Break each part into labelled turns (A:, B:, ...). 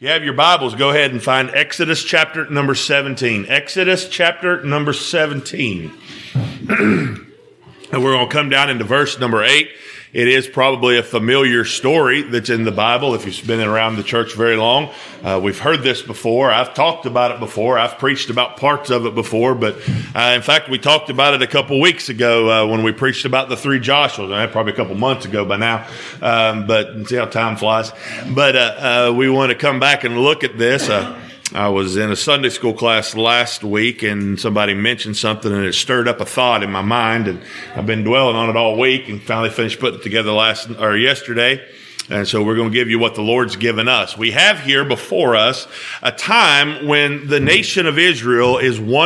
A: You have your Bibles, go ahead and find Exodus chapter number 17. Exodus chapter number 17. And we're going to come down into verse number 8. It is probably a familiar story that's in the Bible. If you've been around the church very long, we've heard this before. I've talked about it before. I've preached about parts of it before. But in fact, we talked about it a couple weeks ago when we preached about the three Joshuas. Probably a couple months ago by now. But see how time flies. But we want to come back and look at this. I was in a Sunday school class last week, and somebody mentioned something, and it stirred up a thought in my mind, and I've been dwelling on it all week, and finally finished putting it together yesterday. And so we're going to give you what the Lord's given us. We have here before us a time when the nation of Israel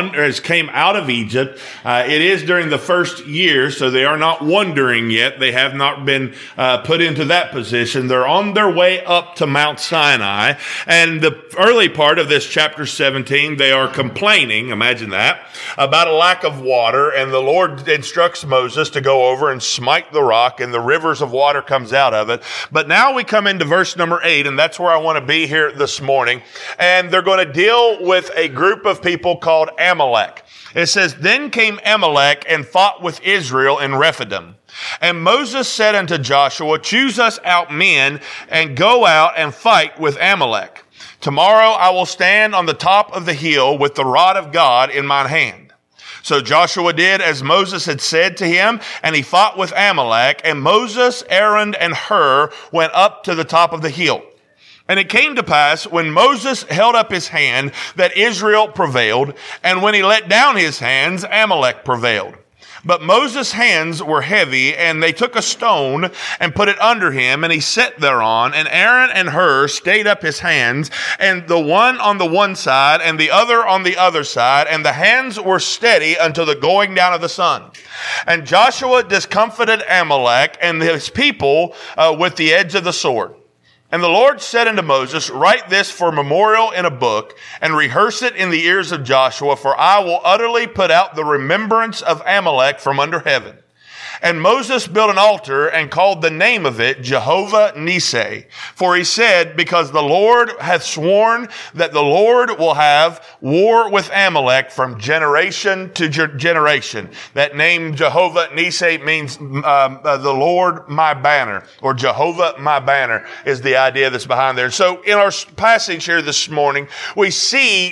A: came out of Egypt. It is during the first year, so they are not wandering yet. They have not been put into that position. They're on their way up to Mount Sinai. And the early part of this chapter 17, they are complaining, imagine that, about a lack of water. And the Lord instructs Moses to go over and smite the rock, and the rivers of water comes out of it. But now we come into verse number 8, and that's where I want to be here this morning. And they're going to deal with a group of people called Amalek. It says, "Then came Amalek and fought with Israel in Rephidim. And Moses said unto Joshua, Choose us out men and go out and fight with Amalek. Tomorrow I will stand on the top of the hill with the rod of God in mine hand. So Joshua did as Moses had said to him, and he fought with Amalek, and Moses, Aaron, and Hur went up to the top of the hill. And it came to pass, when Moses held up his hand, that Israel prevailed, and when he let down his hands, Amalek prevailed. But Moses' hands were heavy, and they took a stone and put it under him, and he sat thereon. And Aaron and Hur stayed up his hands, and the one on the one side, and the other on the other side, and the hands were steady until the going down of the sun. And Joshua discomfited Amalek and his people with the edge of the sword. And the Lord said unto Moses, Write this for memorial in a book, and rehearse it in the ears of Joshua, for I will utterly put out the remembrance of Amalek from under heaven. And Moses built an altar and called the name of it Jehovah Nissi. For he said, Because the Lord hath sworn that the Lord will have war with Amalek from generation to generation. That name Jehovah Nissi means the Lord my banner, or Jehovah my banner is the idea that's behind there. So in our passage here this morning, we see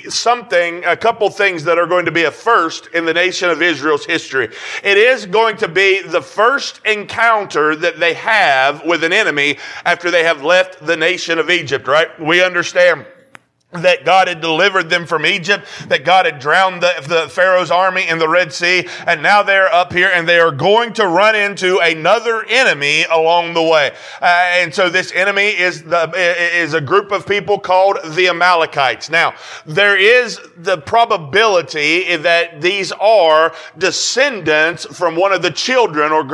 A: a couple things that are going to be a first in the nation of Israel's history. It is going to be the first encounter that they have with an enemy after they have left the nation of Egypt, right? We understand that God had delivered them from Egypt, that God had drowned the Pharaoh's army in the Red Sea, and now they're up here and they are going to run into another enemy along the way. And so this enemy is a group of people called the Amalekites. Now, there is the probability that these are descendants from one of the children or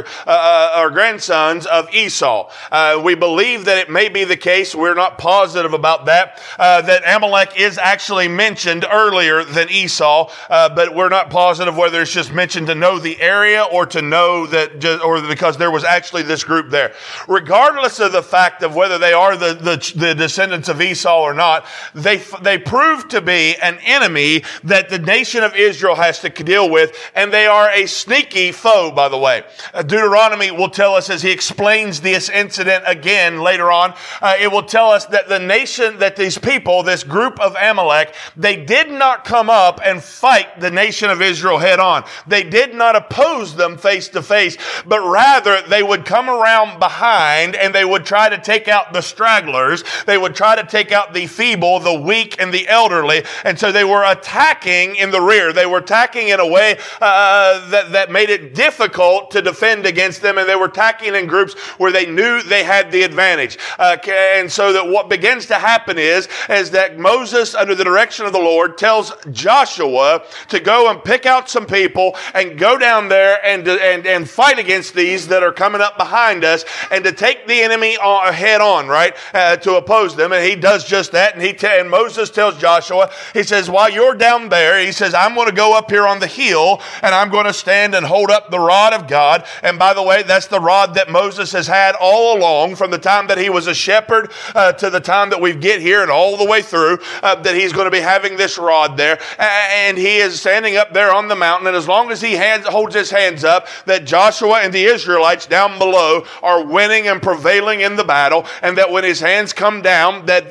A: grandsons of Esau. We believe that it may be the case. We're not positive about that. That Amalek is actually mentioned earlier than Esau, but we're not positive whether it's just mentioned to know the area or to know that, or because there was actually this group there. Regardless of the fact of whether they are the descendants of Esau or not, they prove to be an enemy that the nation of Israel has to deal with, and they are a sneaky foe, by the way. Deuteronomy will tell us, as he explains this incident again later on, it will tell us that the nation, that these people, this group of Amalek, they did not come up and fight the nation of Israel head on. They did not oppose them face to face, but rather they would come around behind and they would try to take out the stragglers. They would try to take out the feeble, the weak, and the elderly. And so they were attacking in the rear. They were attacking in a way that made it difficult to defend against them, and they were attacking in groups where they knew they had the advantage. And so that what begins to happen is, as says that Moses, under the direction of the Lord, tells Joshua to go and pick out some people and go down there and fight against these that are coming up behind us, and to take the enemy head on, right, to oppose them. And he does just that. And Moses tells Joshua, he says, while you're down there, he says, I'm going to go up here on the hill, and I'm going to stand and hold up the rod of God. And by the way, that's the rod that Moses has had all along, from the time that he was a shepherd to the time that we get here and all the way through, that he's going to be having this rod there. And he is standing up there on the mountain, and as long as he holds his hands up, that Joshua and the Israelites down below are winning and prevailing in the battle, and that when his hands come down, that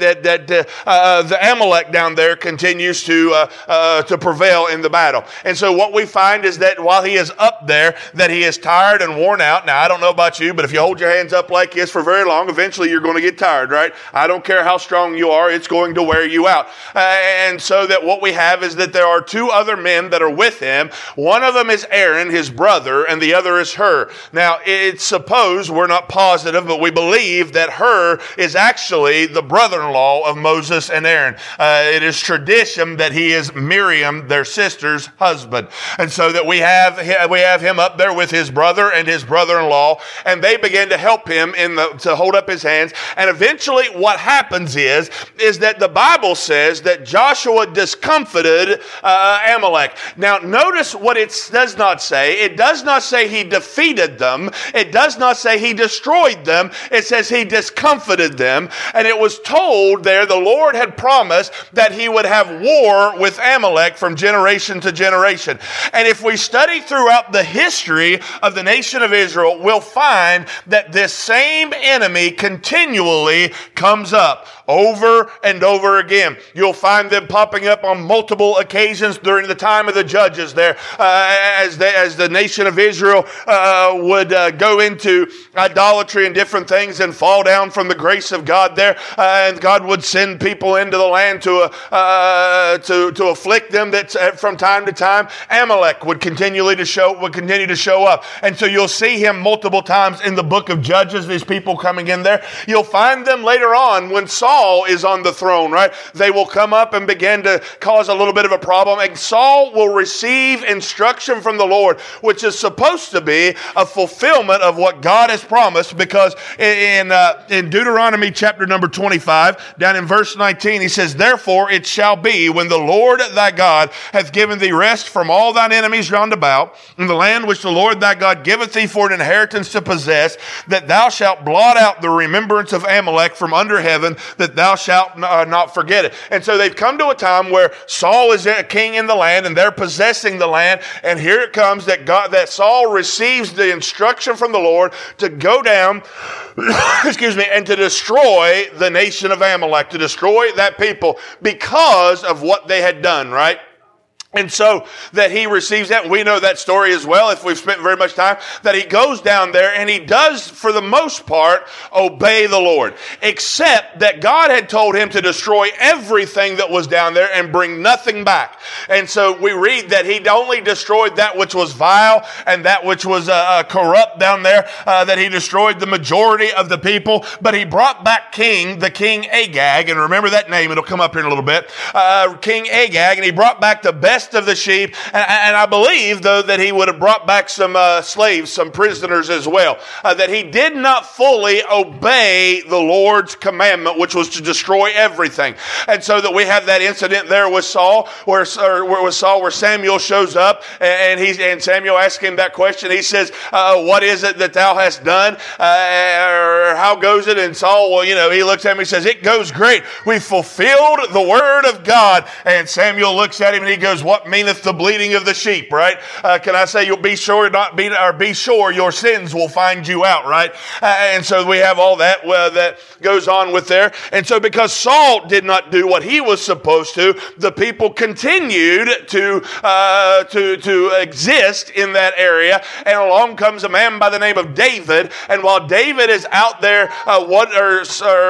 A: the Amalek down there continues to prevail in the battle. And so what we find is that while he is up there, that he is tired and worn out. Now, I don't know about you, but if you hold your hands up like this for very long, eventually you're going to get tired, right? I don't care how strong you are, it's going to wear you out. And so that what we have is that there are two other men that are with him. One of them is Aaron, his brother, and the other is Hur. Now, it's supposed, we're not positive, but we believe that Hur is actually the brother-in-law of Moses and Aaron. It is tradition that he is Miriam, their sister's husband. And so that we have him up there with his brother and his brother-in-law, and they begin to help him to hold up his hands. And eventually what happens is that the Bible says that Joshua discomfited Amalek. Now, notice what it does not say. It does not say he defeated them. It does not say he destroyed them. It says he discomfited them. And it was told there, the Lord had promised that he would have war with Amalek from generation to generation. And if we study throughout the history of the nation of Israel, we'll find that this same enemy continually comes up over and over again. You'll find them popping up on multiple occasions during the time of the judges there, as the nation of Israel would go into idolatry and different things and fall down from the grace of God there, and God would send people into the land to afflict them. That from time to time Amalek would continue to show up, and so you'll see him multiple times in the book of Judges. These people coming in there, you'll find them later on when Saul is on the throne, right? They will come up and begin to cause a little bit of a problem, and Saul will receive instruction from the Lord, which is supposed to be a fulfillment of what God has promised, because in Deuteronomy chapter number 25, down in verse 19, he says, therefore it shall be, when the Lord thy God hath given thee rest from all thine enemies round about, in the land which the Lord thy God giveth thee for an inheritance to possess, that thou shalt blot out the remembrance of Amalek from under heaven, that thou shalt not forget it. And so they've come to a time where Saul is a king in the land, and they're possessing the land, and here it comes that Saul receives the instruction from the Lord to go down and to destroy the nation of Amalek, to destroy that people because of what they had done, right? And so that he receives that. We know that story as well, if we've spent very much time, that he goes down there and he does, for the most part, obey the Lord. Except that God had told him to destroy everything that was down there and bring nothing back. And so we read that he only destroyed that which was vile and that which was corrupt down there, that he destroyed the majority of the people. But he brought back the king Agag, and remember that name, it'll come up here in a little bit, King Agag, and he brought back the best of the sheep, and I believe, though, that he would have brought back some slaves, some prisoners as well, that he did not fully obey the Lord's commandment, which was to destroy everything. And so that we have that incident there with Saul, where Samuel shows up, and Samuel asks him that question. He says, what is it that thou hast done? Or how goes it? And Saul, he looks at him, he says, it goes great. We fulfilled the word of God. And Samuel looks at him and he goes, what meaneth the bleating of the sheep, right? Can I say, you'll be sure your sins will find you out, right? And so we have all that that goes on with there. And so because Saul did not do what he was supposed to, the people continued to exist in that area. And along comes a man by the name of David. And while David is out there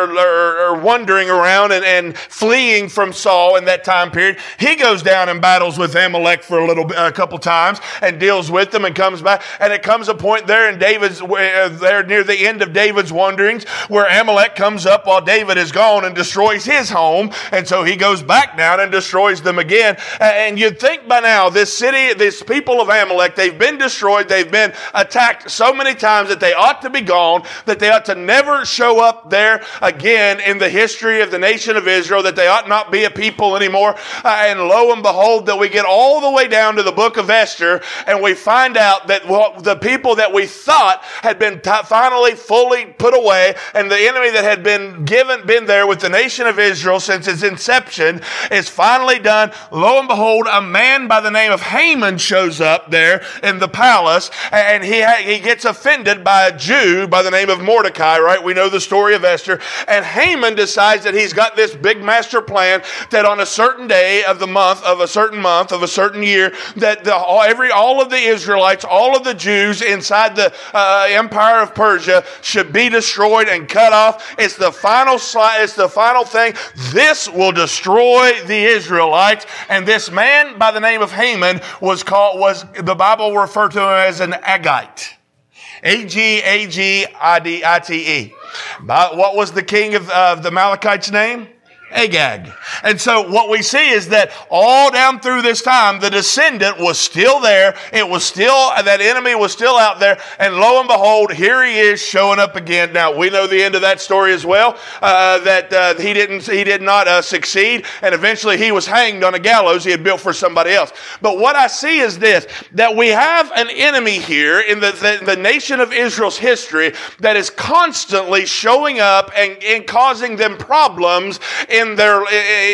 A: wandering around and fleeing from Saul in that time period, he goes down and battles battles with Amalek for a couple times and deals with them and comes back. And it comes a point there in David's, there near the end of David's wanderings where Amalek comes up while David is gone and destroys his home. And so he goes back down and destroys them again. And you'd think by now, this city, this people of Amalek, they've been destroyed. They've been attacked so many times that they ought to be gone, that they ought to never show up there again in the history of the nation of Israel, that they ought not be a people anymore. And lo and behold, that we get all the way down to the book of Esther, and we find out that the people that we thought had been finally fully put away, and the enemy that had been there with the nation of Israel since its inception is finally done. Lo and behold, a man by the name of Haman shows up there in the palace, and he gets offended by a Jew by the name of Mordecai, right? We know the story of Esther. And Haman decides that he's got this big master plan that on a certain day of a certain year, that all of the Israelites, all of the Jews inside the empire of Persia should be destroyed and cut off. It's the final thing. This will destroy the Israelites. And this man by the name of Haman was the Bible referred to him as an Agite. Agagidite. What was the king of the Amalekites' name? Agag. And so what we see is that all down through this time, the descendant was still there. That enemy was still out there. And lo and behold, here he is showing up again. Now, we know the end of that story as well, that he did not succeed. And eventually he was hanged on a gallows he had built for somebody else. But what I see is this, that we have an enemy here in the nation of Israel's history that is constantly showing up and causing them problems in their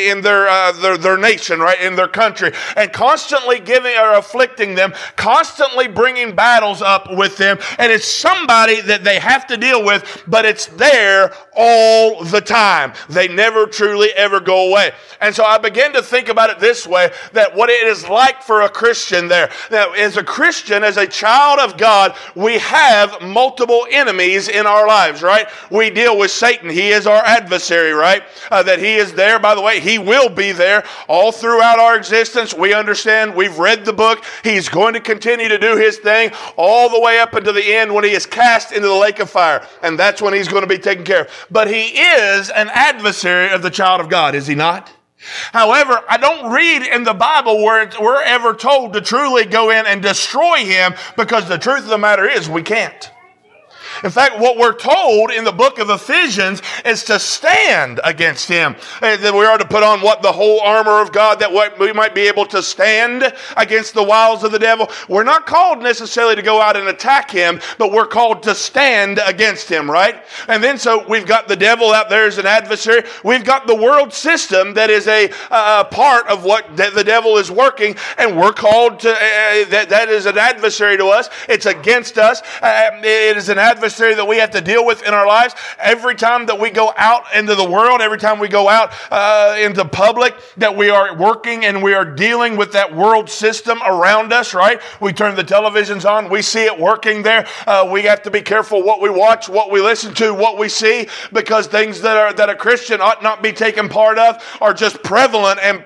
A: nation, right, in their country, and constantly afflicting them, constantly bringing battles up with them, and it's somebody that they have to deal with, but it's there all the time. They never truly ever go away. And so I began to think about it this way, that what it is like for a Christian there. Now, as a Christian, as a child of God, we have multiple enemies in our lives, right? We deal with Satan. He is our adversary, right? That he is there. By the way, he will be there all throughout our existence. We understand. We've read the book. He's going to continue to do his thing all the way up until the end when he is cast into the lake of fire. And that's when he's going to be taken care of. But he is an adversary of the child of God, is he not? However, I don't read in the Bible where we're ever told to truly go in and destroy him, because the truth of the matter is we can't. In fact, what we're told in the book of Ephesians is to stand against him. That we are to put on the whole armor of God, that we might be able to stand against the wiles of the devil. We're not called necessarily to go out and attack him, but we're called to stand against him, right? And then so we've got the devil out there as an adversary. We've got the world system that is a part of what the devil is working, and we're called to, that is an adversary to us. It's against us. It is an adversary that we have to deal with in our lives. Every time that we go out into the world, every time we go out into public, that we are working and we are dealing with that world system around us, right? We turn the televisions on, we see it working there. We have to be careful what we watch, what we listen to, what we see, because things that a Christian ought not be taken part of are just prevalent and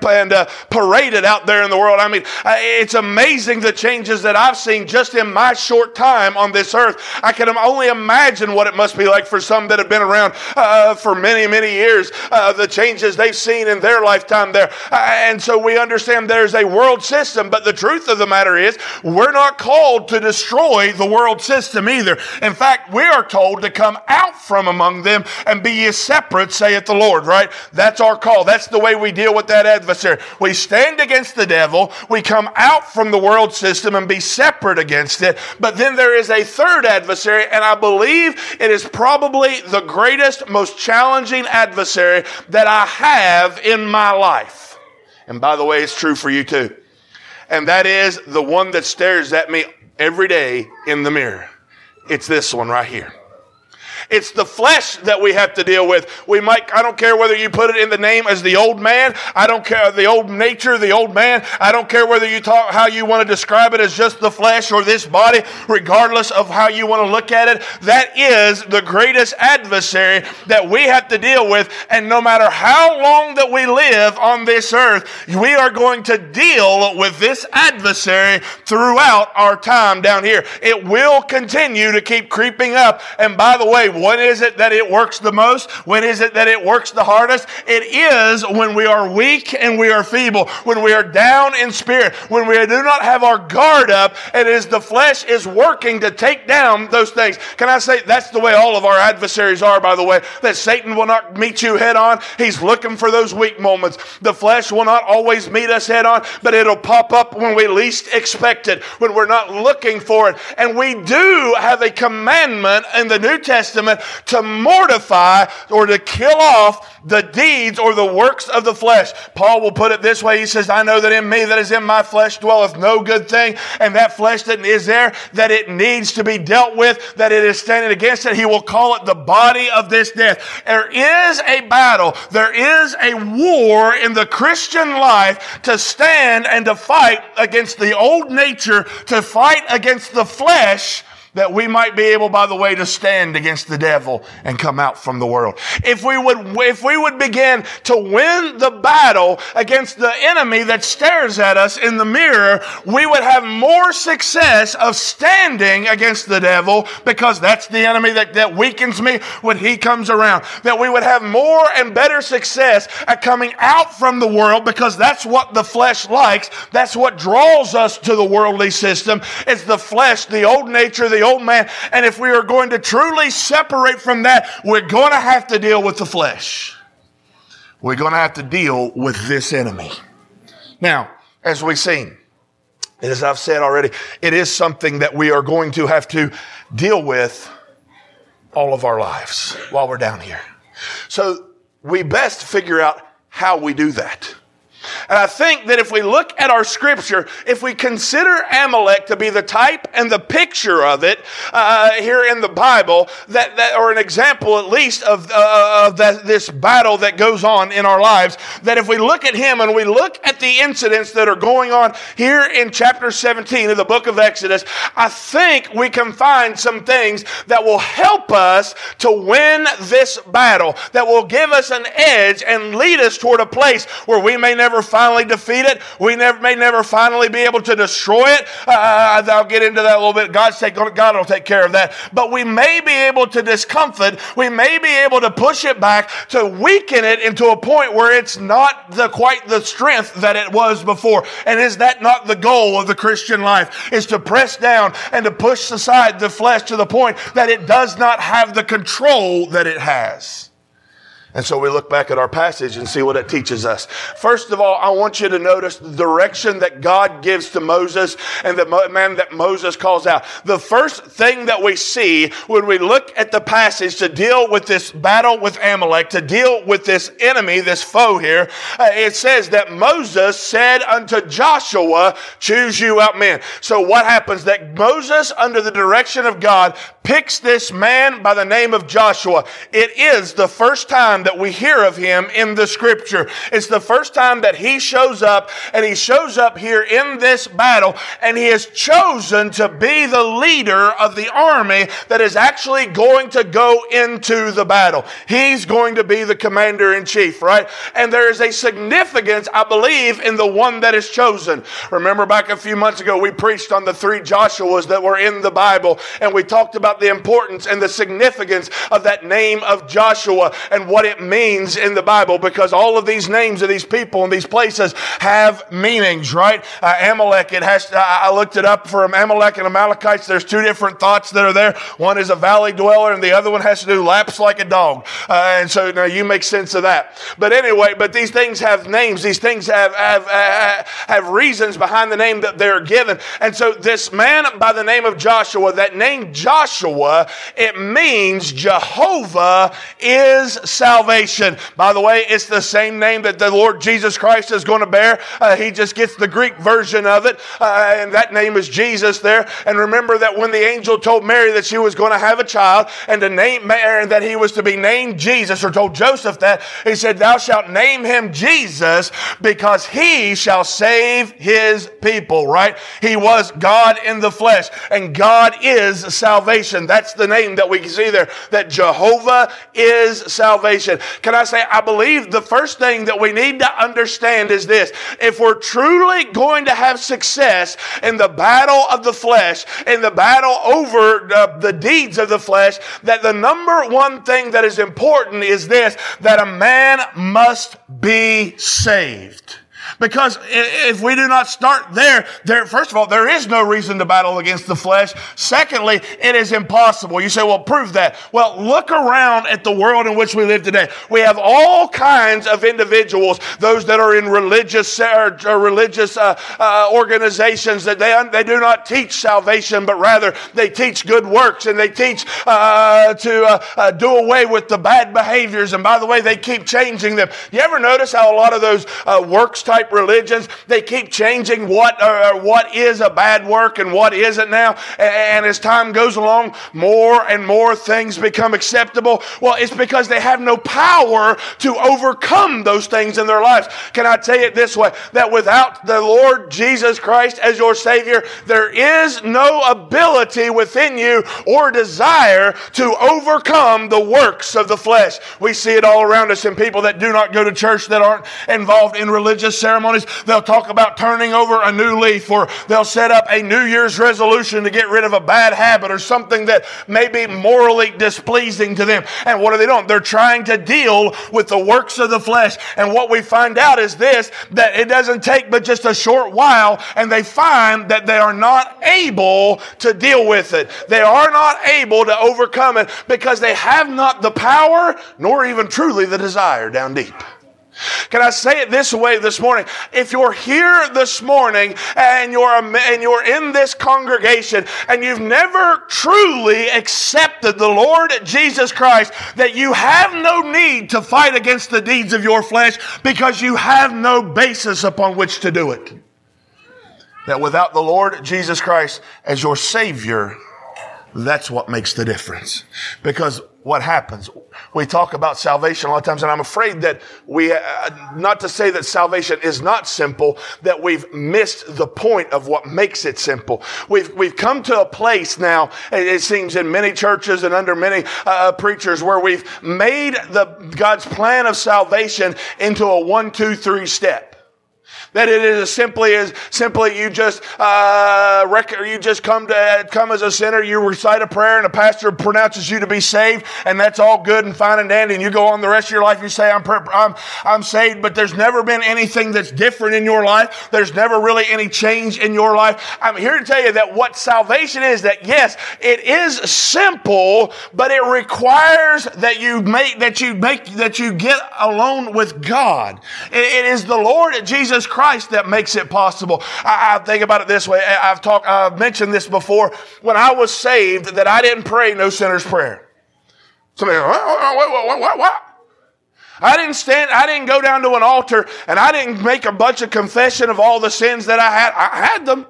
A: paraded out there in the world. I mean, it's amazing the changes that I've seen just in my short time on this earth. I can only imagine what it must be like for some that have been around for many, many years, the changes they've seen in their lifetime there. And so we understand there's a world system, but the truth of the matter is we're not called to destroy the world system either. In fact, we are told to come out from among them and be ye separate, saith the Lord, right? That's our call. That's the way we deal with that adversary. We stand against the devil. We come out from the world system and be separate against it. But then there is a third adversary, and I believe it is probably the greatest, most challenging adversary that I have in my life. And by the way, it's true for you too. And that is the one that stares at me every day in the mirror. It's this one right here. It's the flesh that we have to deal with. I don't care whether you put it in the name as the old man. I don't care, the old nature, the old man. I don't care whether you talk how you want to describe it as just the flesh or this body, regardless of how you want to look at it. That is the greatest adversary that we have to deal with. And no matter how long that we live on this earth, we are going to deal with this adversary throughout our time down here. It will continue to keep creeping up. And by the way, when is it that it works the most? When is it that it works the hardest? It is when we are weak and we are feeble, when we are down in spirit, when we do not have our guard up, and as the flesh is working to take down those things. Can I say that's the way all of our adversaries are, by the way, that Satan will not meet you head on. He's looking for those weak moments. The flesh will not always meet us head on, but it'll pop up when we least expect it, when we're not looking for it. And we do have a commandment in the New Testament to mortify or to kill off the deeds or the works of the flesh. Paul will put it this way. He says, I know that in me that is in my flesh dwelleth no good thing. And that flesh that is there, that it needs to be dealt with, that it is standing against it. He will call it the body of this death. There is a battle. There is a war in the Christian life to stand and to fight against the old nature, to fight against the flesh, that we might be able, by the way, to stand against the devil and come out from the world. If we would begin to win the battle against the enemy that stares at us in the mirror, we would have more success of standing against the devil, because that's the enemy that weakens me when he comes around. That we would have more and better success at coming out from the world, because that's what the flesh likes. That's what draws us to the worldly system. It's the flesh, the old nature, the old man. And if we are going to truly separate from that, we're going to have to deal with the flesh. We're going to have to deal with this enemy. Now, as we've seen, as I've said already, it is something that we are going to have to deal with all of our lives while we're down here. So we best figure out how we do that. And I think that if we look at our scripture, if we consider Amalek to be the type and the picture of it here in the Bible, that or an example at least of this battle that goes on in our lives, that if we look at him and we look at the incidents that are going on here in chapter 17 of the book of Exodus, I think we can find some things that will help us to win this battle, that will give us an edge and lead us toward a place where we may never finally defeat it. We may never finally be able to destroy it. I'll get into that a little bit. God will take care of that. But we may be able to discomfort. We may be able to push it back, to weaken it into a point where it's not quite the strength that it was before. And is that not the goal of the Christian life? Is to press down and to push aside the flesh to the point that it does not have the control that it has. And so we look back at our passage and see what it teaches us. First of all, I want you to notice the direction that God gives to Moses and the man that Moses calls out. The first thing that we see when we look at the passage to deal with this battle with Amalek, to deal with this enemy, this foe here, it says that Moses said unto Joshua, choose you out men. So what happens? That Moses, under the direction of God, picks this man by the name of Joshua. It is the first time that we hear of him in the scripture. It's the first time that he shows up, and he shows up here in this battle, and he is chosen to be the leader of the army that is actually going to go into the battle. He's going to be the commander in chief, right? And there is a significance, I believe, in the one that is chosen. Remember back a few months ago, we preached on the 3 Joshuas that were in the Bible, and we talked about the importance and the significance of that name of Joshua and what it means in the Bible, because all of these names of these people and these places have meanings, right? Amalek, I looked it up for Amalek and Amalekites. There's 2 different thoughts that are there. One is a valley dweller, and the other one has to do laps like a dog. And so now you make sense of that. But anyway, these things have names. These things have reasons behind the name that they're given. And so this man by the name of Joshua, that name Joshua, it means Jehovah is salvation.
B: salvation. By the way, it's the same name that the Lord Jesus Christ is going to bear. He just gets the Greek version of it, and that name is Jesus there. And remember that when the angel told Mary that she was going to have a child and to name Mary, that he was to be named Jesus, or told Joseph that, he said, "Thou shalt name him Jesus, because he shall save his people," right? He was God in the flesh, and God is salvation. That's the name that we see there, that Jehovah is salvation. Can I say, I believe the first thing that we need to understand is this: if we're truly going to have success in the battle of the flesh, in the battle over the deeds of the flesh, that the number one thing that is important is this, that a man must be saved. Because if we do not start there, first of all, there is no reason to battle against the flesh. Secondly, it is impossible. You say, well, prove that. Well, look around at the world in which we live today. We have all kinds of individuals, those that are in religious organizations, that they do not teach salvation, but rather they teach good works, and they teach to do away with the bad behaviors. And by the way, they keep changing them. You ever notice how a lot of those works type religions, they keep changing what is a bad work and what isn't now, and as time goes along, more and more things become acceptable? Well, it's because they have no power to overcome those things in their lives. Can I tell you it this way, that without the Lord Jesus Christ as your Savior, there is no ability within you or desire to overcome the works of the flesh. We see it all around us in people that do not go to church, that aren't involved in religious ceremonies. They'll talk about turning over a new leaf, or they'll set up a New Year's resolution to get rid of a bad habit or something that may be morally displeasing to them. And what are they doing? They're trying to deal with the works of the flesh. And what we find out is this, that it doesn't take but just a short while, and they find that they are not able to deal with it. They are not able to overcome it because they have not the power, nor even truly the desire down deep. Can I say it this way this morning? If you're here this morning and you're in this congregation and you've never truly accepted the Lord Jesus Christ, that you have no need to fight against the deeds of your flesh because you have no basis upon which to do it. That without the Lord Jesus Christ as your Savior, that's what makes the difference. Because what happens? We talk about salvation a lot of times, and I'm afraid that not to say that salvation is not simple, that we've missed the point of what makes it simple. We've come to a place now, it seems, in many churches and under many preachers, where we've made God's plan of salvation into a 1, 2, 3 step. That it is simply you just come as a sinner, you recite a prayer, and a pastor pronounces you to be saved, and that's all good and fine and dandy, and you go on the rest of your life and you say, I'm saved, but there's never been anything that's different in your life. There's never really any change in your life. I'm here to tell you that what salvation is, that yes, it is simple, but it requires that you get alone with God. It is the Lord Jesus Christ that makes it possible. I think about it this way. I've mentioned this before. When I was saved, that I didn't pray no sinner's prayer. Somebody, what? I didn't go down to an altar, and I didn't make a bunch of confession of all the sins that I had. I had them.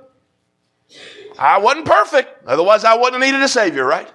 B: I wasn't perfect. Otherwise, I wouldn't have needed a Savior, right?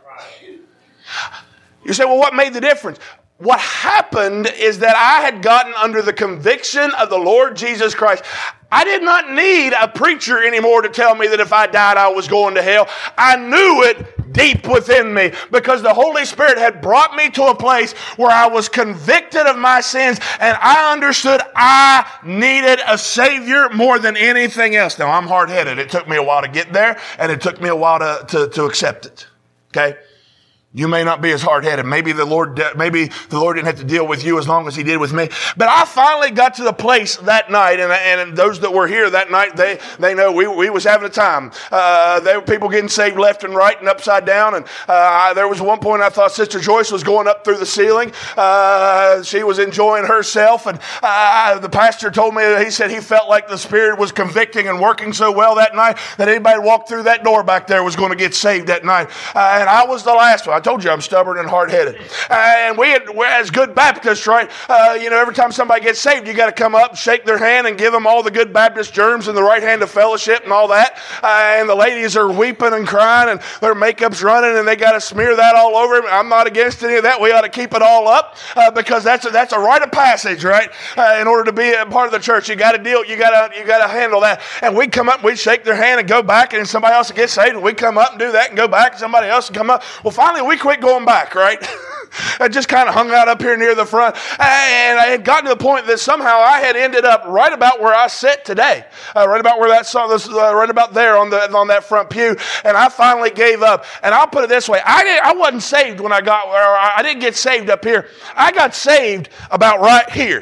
B: You say, well, what made the difference? What happened is that I had gotten under the conviction of the Lord Jesus Christ. I did not need a preacher anymore to tell me that if I died, I was going to hell. I knew it deep within me because the Holy Spirit had brought me to a place where I was convicted of my sins, and I understood I needed a Savior more than anything else. Now, I'm hard-headed. It took me a while to get there, and it took me a while to accept it. Okay? You may not be as hard-headed. Maybe the Lord didn't have to deal with you as long as He did with me. But I finally got to the place that night, and those that were here that night, they know we was having a time. There were people getting saved left and right and upside down. And there was one point I thought Sister Joyce was going up through the ceiling. She was enjoying herself, and the pastor told me, he said he felt like the Spirit was convicting and working so well that night that anybody who walked through that door back there was going to get saved that night. And I was the last one. I told you I'm stubborn and hard-headed. And we're as good Baptists, right? Every time somebody gets saved, you got to come up, shake their hand, and give them all the good Baptist germs and the right hand of fellowship and all that. And the ladies are weeping and crying, and their makeup's running, and they got to smear that all over them. I'm not against any of that. We ought to keep it all up because that's a rite of passage, right? In order to be a part of the church, you got to deal. You got to handle that. And we'd come up, we'd shake their hand and go back, and somebody else would get saved, and we'd come up and do that and go back, and somebody else would come up. Well, finally, we quit going back, right? I just kind of hung out up here near the front, and I had gotten to the point that somehow I had ended up right about where I sit today, right about where that song, right about there on that front pew, and I finally gave up. And I'll put it this way: I wasn't saved when I didn't get saved up here. I got saved about right here.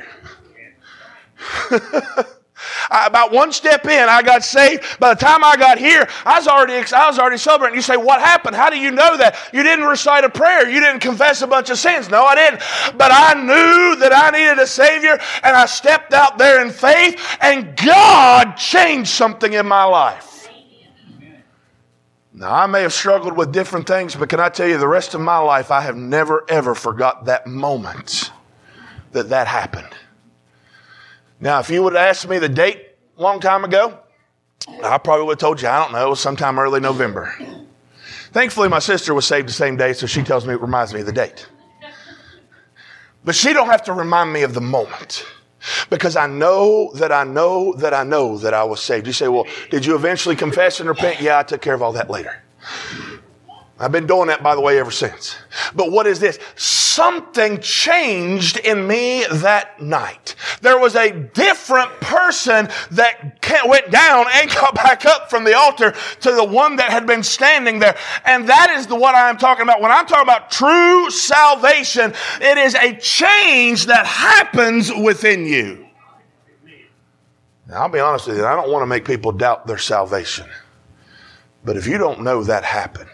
B: About one step in, I got saved. By the time I got here, I was already celebrating. You say, what happened? How do you know that? You didn't recite a prayer. You didn't confess a bunch of sins. No, I didn't. But I knew that I needed a Savior, and I stepped out there in faith, and God changed something in my life. Now, I may have struggled with different things, but can I tell you, the rest of my life, I have never, ever forgot that moment that happened. Now, if you would have asked me the date a long time ago, I probably would have told you, I don't know, it was sometime early November. Thankfully, my sister was saved the same day, so she tells me it reminds me of the date. But she don't have to remind me of the moment, because I know that I was saved. You say, well, did you eventually confess and repent? Yeah, I took care of all that later. I've been doing that, by the way, ever since. But what is this? Something changed in me that night. There was a different person that went down and got back up from the altar to the one that had been standing there. And that is what I'm talking about. When I'm talking about true salvation, it is a change that happens within you. Now, I'll be honest with you, I don't want to make people doubt their salvation. But if you don't know that happened,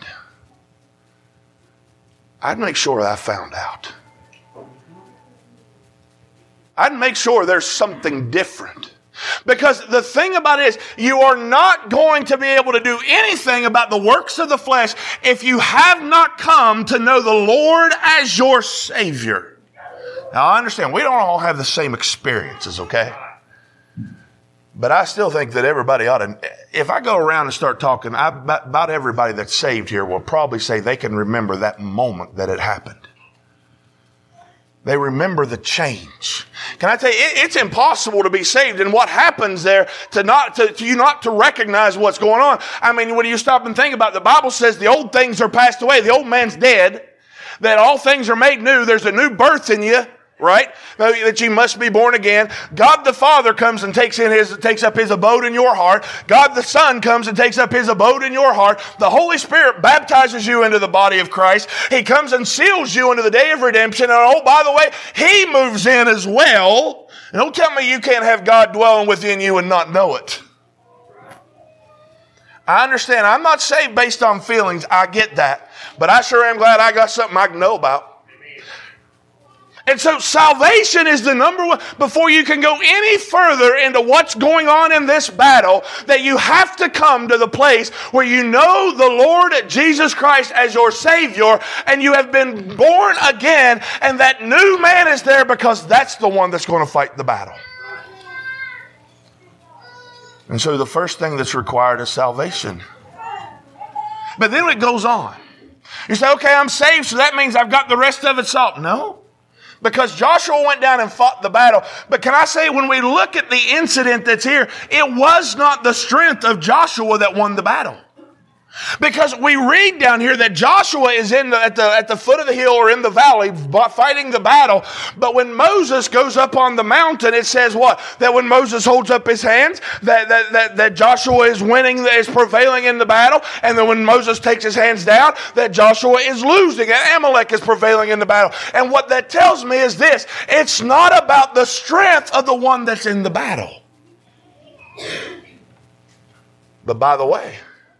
B: I'd make sure I found out. I'd make sure there's something different. Because the thing about it is, you are not going to be able to do anything about the works of the flesh if you have not come to know the Lord as your Savior. Now, I understand we don't all have the same experiences, okay? But I still think that everybody ought to, if I go around and start talking, about everybody that's saved here will probably say they can remember that moment that it happened. They remember the change. Can I tell you, it's impossible to be saved. And what happens there to you not to recognize what's going on? I mean, when you stop and think about it, the Bible says the old things are passed away. The old man's dead. That all things are made new. There's a new birth in you. Right? That you must be born again. God the Father comes and takes up His abode in your heart. God the Son comes and takes up His abode in your heart. The Holy Spirit baptizes you into the body of Christ. He comes and seals you into the day of redemption. And oh, by the way, He moves in as well. And don't tell me you can't have God dwelling within you and not know it. I understand. I'm not saved based on feelings. I get that. But I sure am glad I got something I can know about. And so salvation is the number one. Before you can go any further into what's going on in this battle, that you have to come to the place where you know the Lord Jesus Christ as your Savior, and you have been born again, and that new man is there because that's the one that's going to fight the battle. And so the first thing that's required is salvation. But then it goes on. You say, okay, I'm saved, so that means I've got the rest of it solved. No. Because Joshua went down and fought the battle. But can I say, when we look at the incident that's here, it was not the strength of Joshua that won the battle. Because we read down here that Joshua is at the foot of the hill or in the valley fighting the battle. But when Moses goes up on the mountain, it says what? That when Moses holds up his hands, that Joshua is winning, is prevailing in the battle. And then when Moses takes his hands down, that Joshua is losing and Amalek is prevailing in the battle. And what that tells me is this: it's not about the strength of the one that's in the battle. But by the way,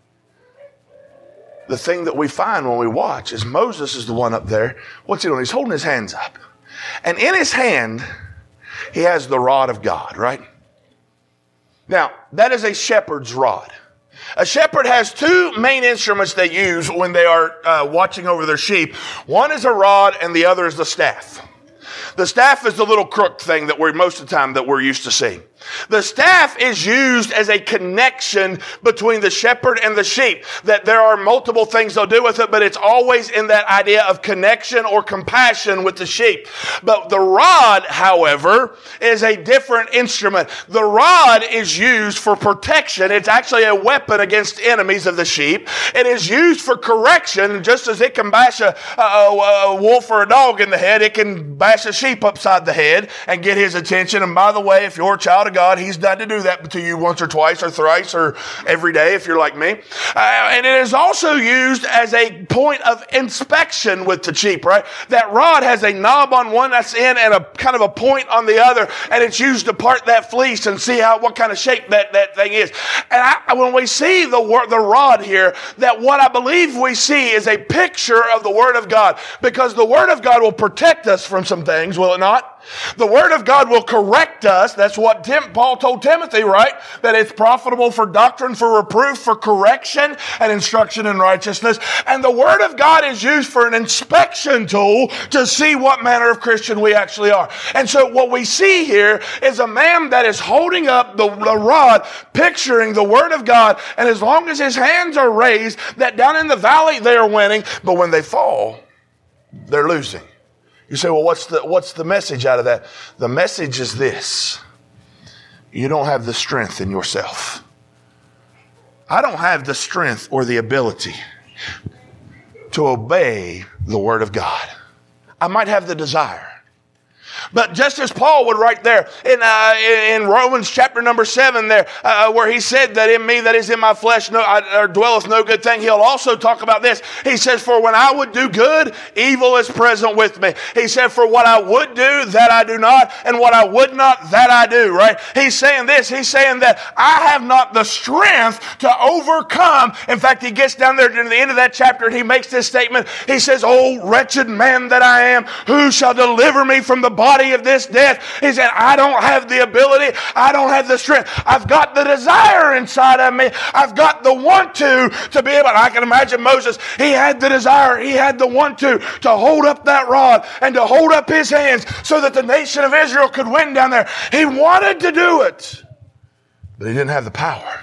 B: the thing that we find when we watch is Moses is the one up there. What's he doing? He's holding his hands up. And in his hand, he has the rod of God, right? Now, that is a shepherd's rod. A shepherd has two main instruments they use when they are watching over their sheep. One is a rod and the other is the staff. The staff is the little crook thing that most of the time that we're used to seeing. The staff is used as a connection between the shepherd and the sheep. That there are multiple things they'll do with it, but it's always in that idea of connection or compassion with the sheep. But the rod, however, is a different instrument. The rod is used for protection. It's actually a weapon against enemies of the sheep. It is used for correction. Just as it can bash a wolf or a dog in the head, it can bash a sheep upside the head and get his attention. And by the way, if you're a child of God, He's done to do that to you once or twice or thrice or every day if you're like me. And it is also used as a point of inspection with the sheep, right? That rod has a knob on one that's in and a kind of a point on the other, and it's used to part that fleece and see what kind of shape that thing is. And when we see the rod here, that what I believe we see is a picture of the Word of God, because the Word of God will protect us from some things, will it not? The Word of God will correct us. That's what Paul told Timothy, right? That it's profitable for doctrine, for reproof, for correction, and instruction in righteousness. And the Word of God is used for an inspection tool to see what manner of Christian we actually are. And so what we see here is a man that is holding up the rod, picturing the Word of God. And as long as his hands are raised, that down in the valley they are winning. But when they fall, they're losing. You say, well, what's the message out of that? The message is this. You don't have the strength in yourself. I don't have the strength or the ability to obey the Word of God. I might have the desire. But just as Paul would write there in Romans chapter number 7 there, where he said that in me that is in my flesh dwelleth no good thing, he'll also talk about this. He says, for when I would do good, evil is present with me. He said, for what I would do, that I do not, and what I would not, that I do, right? He's saying this. He's saying that I have not the strength to overcome. In fact, he gets down there to the end of that chapter and he makes this statement. He says, oh, wretched man that I am, who shall deliver me from the body of this death? He said, I don't have the ability. I don't have the strength. I've got the desire inside of me. I've got the want to be able. I can imagine Moses. He had the desire. He had the want to hold up that rod and to hold up his hands so that the nation of Israel could win down there. He wanted to do it, but he didn't have the power.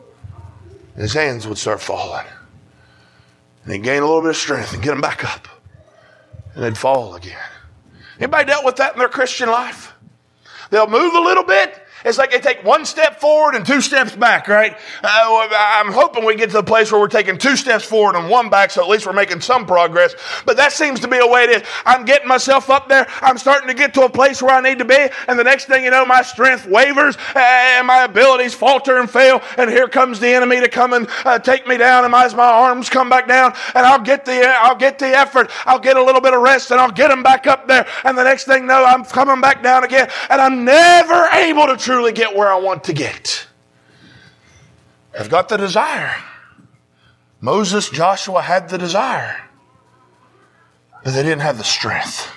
B: His hands would start falling. And he'd gain a little bit of strength and get them back up. And they'd fall again. Anybody dealt with that in their Christian life? They'll move a little bit. It's like they take one step forward and two steps back, right? I'm hoping we get to the place where we're taking two steps forward and one back, so at least we're making some progress. But that seems to be a way it is. I'm getting myself up there. I'm starting to get to a place where I need to be. And the next thing you know, my strength wavers and my abilities falter and fail. And here comes the enemy to come and take me down. And as my arms come back down, and I'll get the effort. I'll get a little bit of rest, and I'll get them back up there. And the next thing you know, I'm coming back down again. And I'm never able to truly get where I want to get. I've got the desire. Moses, Joshua had the desire, but they didn't have the strength.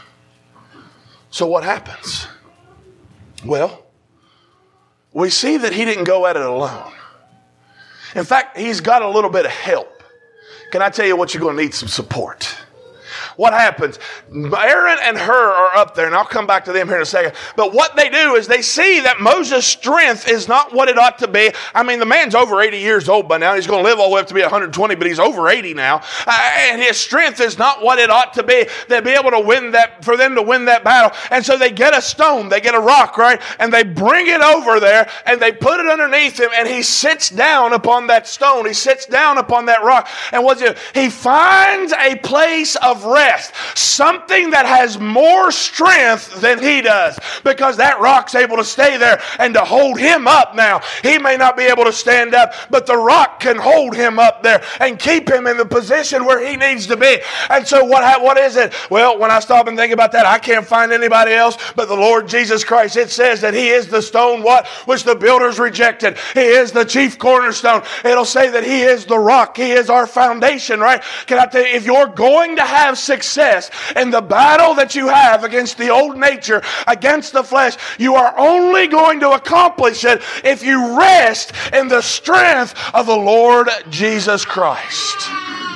B: So what happens? Well, we see that he didn't go at it alone. In fact, he's got a little bit of help. Can I tell you what you're going to need? Some support. What happens? Aaron and Hur are up there, and I'll come back to them here in a second. But what they do is they see that Moses' strength is not what it ought to be. I mean, the man's over 80 years old by now. He's going to live all the way up to be 120, but he's over 80 now. And his strength is not what it ought to be. They'll be able to win that, for them to win that battle. And so they get a stone, they get a rock, right? And they bring it over there, and they put it underneath him, and he sits down upon that stone. He sits down upon that rock. And what's it? He finds a place of rest. Something that has more strength than he does, because that rock's able to stay there and to hold him up now. He may not be able to stand up, but the rock can hold him up there and keep him in the position where he needs to be. And so what is it? Well, when I stop and think about that, I can't find anybody else but the Lord Jesus Christ. It says that he is the stone, which the builders rejected. He is the chief cornerstone. It'll say that he is the rock. He is our foundation, right? Can I tell you, if you're going to have success in the battle that you have against the old nature, against the flesh, you are only going to accomplish it if you rest in the strength of the Lord Jesus Christ.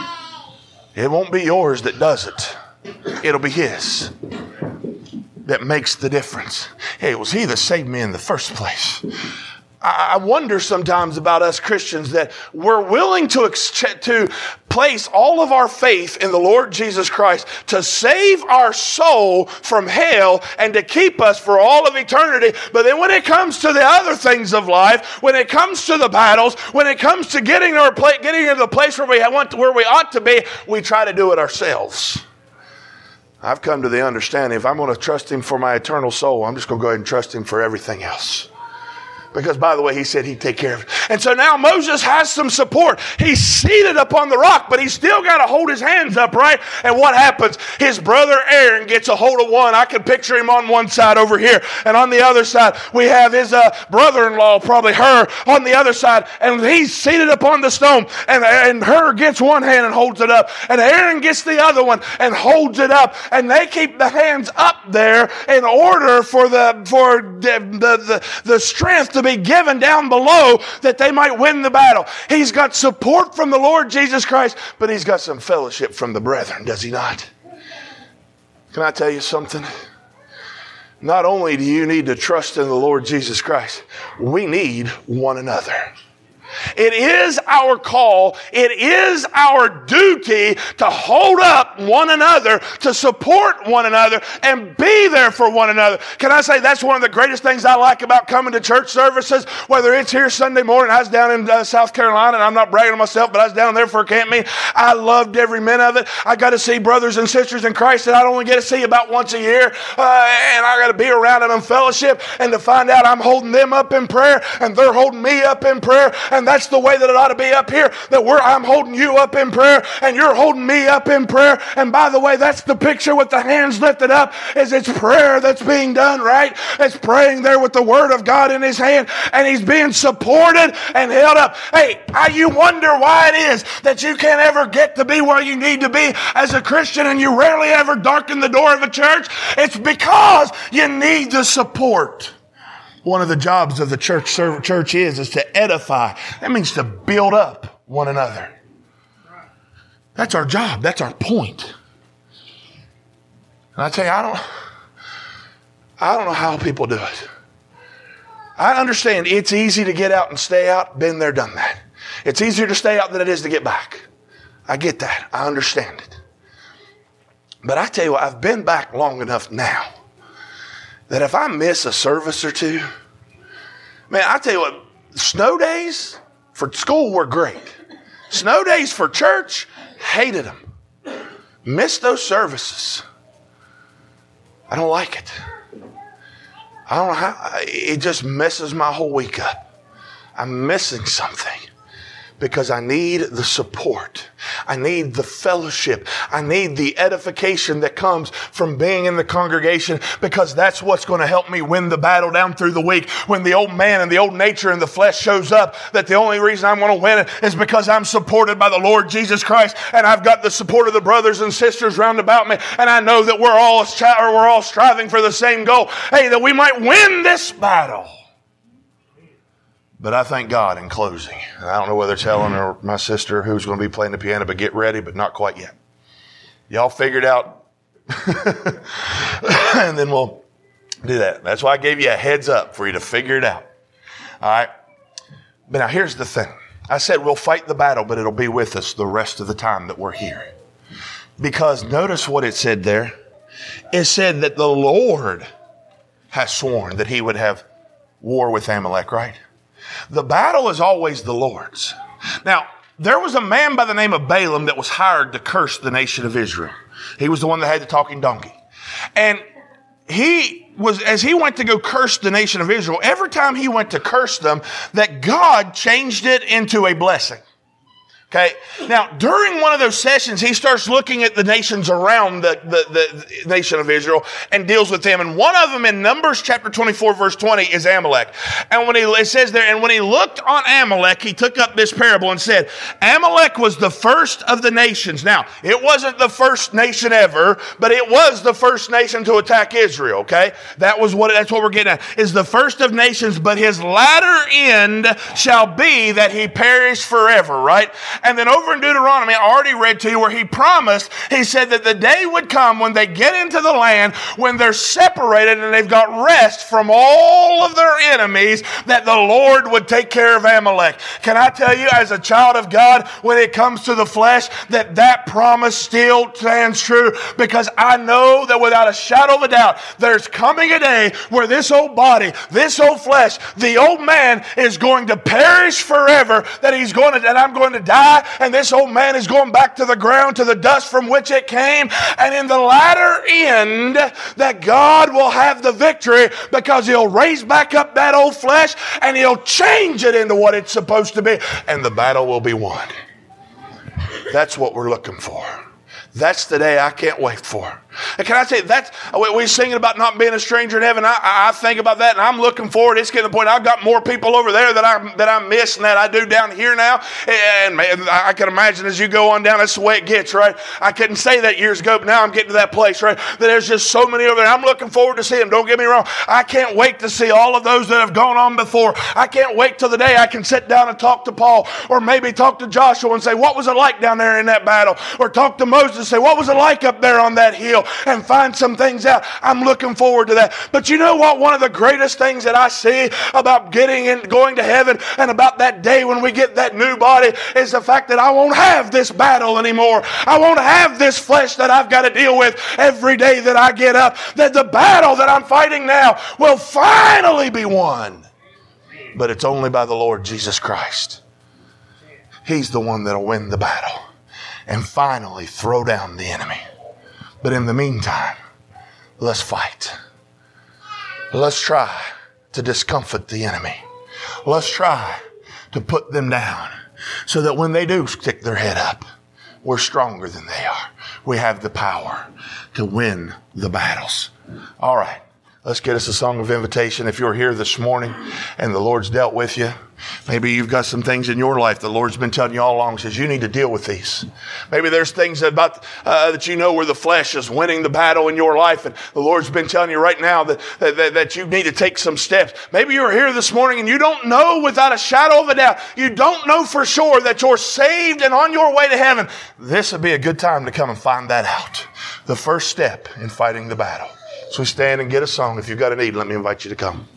B: It won't be yours that does it. It'll be His that makes the difference. Hey, it was He that saved me in the first place. I wonder sometimes about us Christians that we're willing to place all of our faith in the Lord Jesus Christ to save our soul from hell and to keep us for all of eternity. But then when it comes to the other things of life, when it comes to the battles, when it comes to getting to the place where we ought to be, we try to do it ourselves. I've come to the understanding, if I'm going to trust Him for my eternal soul, I'm just going to go ahead and trust Him for everything else. Because, by the way, He said He'd take care of it. And so now Moses has some support. He's seated upon the rock, but he's still got to hold his hands up, right? And what happens? His brother Aaron gets a hold of one. I can picture him on one side over here. And on the other side, we have his brother-in-law, probably Hur, on the other side. And he's seated upon the stone. And Hur gets one hand and holds it up. And Aaron gets the other one and holds it up. And they keep the hands up there in order for the strength to be given down below that they might win the battle. He's got support from the Lord Jesus Christ, but he's got some fellowship from the brethren, does he not? Can I tell you something? Not only do you need to trust in the Lord Jesus Christ, we need one another. It is our call, it is our duty to hold up one another, to support one another, and be there for one another. Can I say that's one of the greatest things I like about coming to church services, whether it's here Sunday morning. I was down in South Carolina, and I'm not bragging on myself, but I was down there for a camp meeting. I loved every minute of it. I got to see brothers and sisters in Christ that I only get to see about once a year, and I got to be around them in fellowship, and to find out I'm holding them up in prayer, and they're holding me up in prayer, and that's the way that it ought to be up here, that I'm holding you up in prayer and you're holding me up in prayer. And by the way, that's the picture with the hands lifted up, is it's prayer that's being done, right? It's praying there with the Word of God in his hand, and he's being supported and held up. Hey, you wonder why it is that you can't ever get to be where you need to be as a Christian, and you rarely ever darken the door of a church? It's because you need the support. One of the jobs of the church is to edify. That means to build up one another. That's our job. That's our point. And I tell you, I don't know how people do it. I understand it's easy to get out and stay out. Been there, done that. It's easier to stay out than it is to get back. I get that. I understand it. But I tell you what, I've been back long enough now that if I miss a service or two, man, I tell you what, snow days for school were great. Snow days for church, hated them. Missed those services. I don't like it. I don't know how, it just messes my whole week up. I'm missing something. Because I need the support. I need the fellowship. I need the edification that comes from being in the congregation, because that's what's going to help me win the battle down through the week. When the old man and the old nature and the flesh shows up, that the only reason I'm going to win it is because I'm supported by the Lord Jesus Christ, and I've got the support of the brothers and sisters round about me, and I know that we're all striving for the same goal. Hey, that we might win this battle. But I thank God in closing. And I don't know whether it's Helen or my sister who's going to be playing the piano, but get ready, but not quite yet. Y'all figured out. And then we'll do that. That's why I gave you a heads up for you to figure it out. All right. But now here's the thing. I said we'll fight the battle, but it'll be with us the rest of the time that we're here. Because notice what it said there. It said that the Lord has sworn that he would have war with Amalek, right? The battle is always the Lord's. Now, there was a man by the name of Balaam that was hired to curse the nation of Israel. He was the one that had the talking donkey. And as he went to go curse the nation of Israel, every time he went to curse them, that God changed it into a blessing. Okay. Now, during one of those sessions, he starts looking at the nations around the nation of Israel and deals with them. And one of them in Numbers chapter 24, verse 20 is Amalek. And it says there, and when he looked on Amalek, he took up this parable and said, Amalek was the first of the nations. Now, it wasn't the first nation ever, but it was the first nation to attack Israel. Okay. That's what we're getting at, is the first of nations, but his latter end shall be that he perish forever. Right. And then over in Deuteronomy, I already read to you where he promised, he said that the day would come when they get into the land, when they're separated and they've got rest from all of their enemies, that the Lord would take care of Amalek. Can I tell you, as a child of God, when it comes to the flesh, that promise still stands true, because I know that without a shadow of a doubt, there's coming a day where this old body, this old flesh, the old man is going to perish forever, that I'm going to die, and this old man is going back to the ground, to the dust from which it came. And in the latter end, that God will have the victory, because he'll raise back up that old flesh and he'll change it into what it's supposed to be, and the battle will be won. That's what we're looking for. That's the day I can't wait for. And can I say, we're singing about not being a stranger in heaven. I think about that, and I'm looking forward. It's getting to the point I've got more people over there that I miss than that I do down here now. And I can imagine as you go on down, that's the way it gets, right? I couldn't say that years ago, but now I'm getting to that place, right? That there's just so many over there. I'm looking forward to seeing them. Don't get me wrong. I can't wait to see all of those that have gone on before. I can't wait till the day I can sit down and talk to Paul, or maybe talk to Joshua and say, what was it like down there in that battle? Or talk to Moses and say, what was it like up there on that hill? And find some things out. I'm looking forward to that. But you know what? One of the greatest things that I see about going to heaven, and about that day when we get that new body, is the fact that I won't have this battle anymore. I won't have this flesh that I've got to deal with every day that I get up. That the battle that I'm fighting now will finally be won. But it's only by the Lord Jesus Christ. He's the one that'll win the battle and finally throw down the enemy. But in the meantime, let's fight. Let's try to discomfort the enemy. Let's try to put them down, so that when they do stick their head up, we're stronger than they are. We have the power to win the battles. All right. Let's get us a song of invitation. If you're here this morning and the Lord's dealt with you, maybe you've got some things in your life the Lord's been telling you all along, says you need to deal with these. Maybe there's things about that you know where the flesh is winning the battle in your life, and the Lord's been telling you right now that you need to take some steps. Maybe you're here this morning and you don't know without a shadow of a doubt, you don't know for sure that you're saved and on your way to heaven. This would be a good time to come and find that out. The first step in fighting the battle. So stand and get a song. If you've got a need, let me invite you to come.